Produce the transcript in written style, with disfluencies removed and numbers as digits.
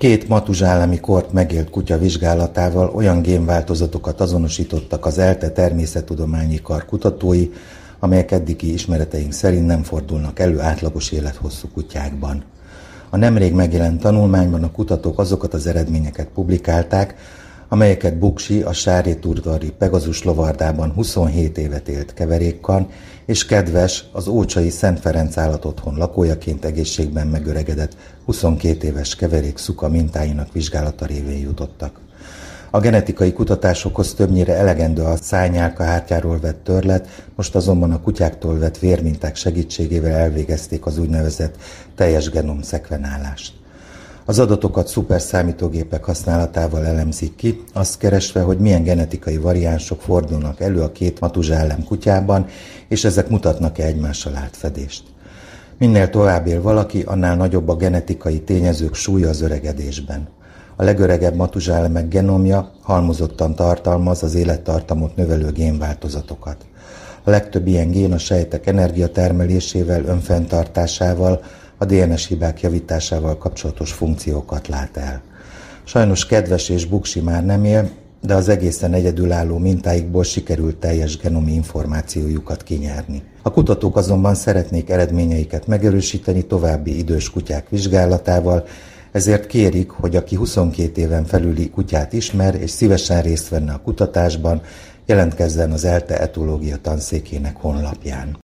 2 matuzsálemi kort megélt kutya vizsgálatával olyan génváltozatokat azonosítottak az ELTE természettudományi kar kutatói, amelyek eddigi ismereteink szerint nem fordulnak elő átlagos élethosszú kutyákban. A nemrég megjelent tanulmányban a kutatók azokat az eredményeket publikálták, amelyeket Buksi a Sárét-udvari Pegazus lovardában 27 évet élt keverékkal, és Kedves az ócsai Szent Ferenc állatotthon lakójaként egészségben megöregedett 22 éves keverék szuka mintáinak vizsgálata révén jutottak. A genetikai kutatásokhoz többnyire elegendő a szájnyálkahártyáról vett törlet, most azonban a kutyáktól vett vérminták segítségével elvégezték az úgynevezett teljes genom szekvenálást. Az adatokat szuperszámítógépek használatával elemzik ki, azt keresve, hogy milyen genetikai variánsok fordulnak elő a 2 matuzsálem kutyában, és ezek mutatnak-e egymással átfedést. Minél tovább él valaki, annál nagyobb a genetikai tényezők súlya az öregedésben. A legöregebb matuzsálemek genomja halmozottan tartalmaz az élettartamot növelő génváltozatokat. A legtöbb ilyen gén a sejtek energiatermelésével, önfenntartásával, a DNS hibák javításával kapcsolatos funkciókat lát el. Sajnos Kedves és Buksi már nem él, de az egészen egyedülálló mintáikból sikerült teljes genomi információjukat kinyerni. A kutatók azonban szeretnék eredményeiket megerősíteni további idős kutyák vizsgálatával, ezért kérik, hogy aki 22 éven felüli kutyát ismer és szívesen részt venne a kutatásban, jelentkezzen az ELTE etológia tanszékének honlapján.